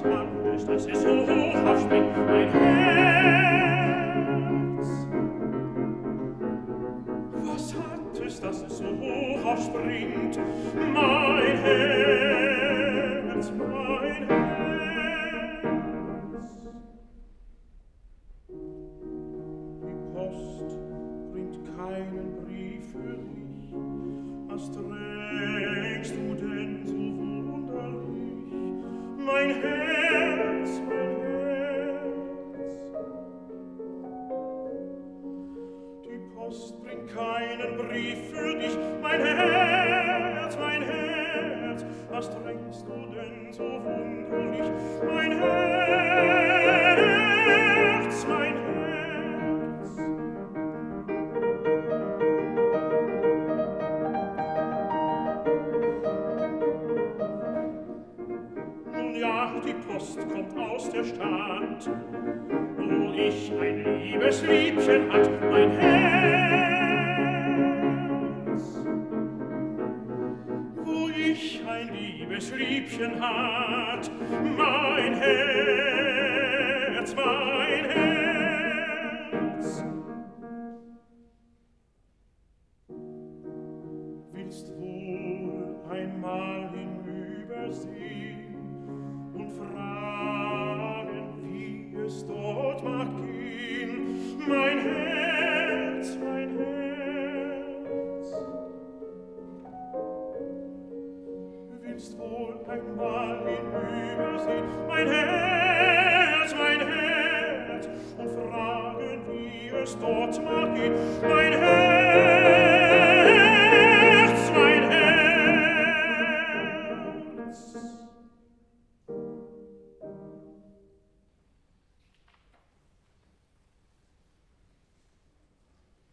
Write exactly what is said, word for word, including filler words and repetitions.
dass es so hoch aufspringt, mein Herz? Was hat es, dass es so hoch aufspringt, mein Herz, mein Herz? Die Post bringt keinen Brief für dich, was trägst du denn so wunderlich, mein Herz, mein Herz? Die Post bringt keinen Brief für dich, mein Herz, mein Herz, was trägst du denn so wunderlich, mein Herz, mein Herz? Nun ja, die Post kommt aus der Stadt, wo ich ein liebes Liebchen hat, mein Herz. Wo ich ein liebes Liebchen hat, mein Herz, mein Herz. Willst wohl einmal hinübersehen und fragen, wie es dort mag gehen, mein Herz, mein Herz? Willst wohl einmal hinübersehen, mein Herz, mein Herz, und fragen, wie es dort mag gehen, mein Herz?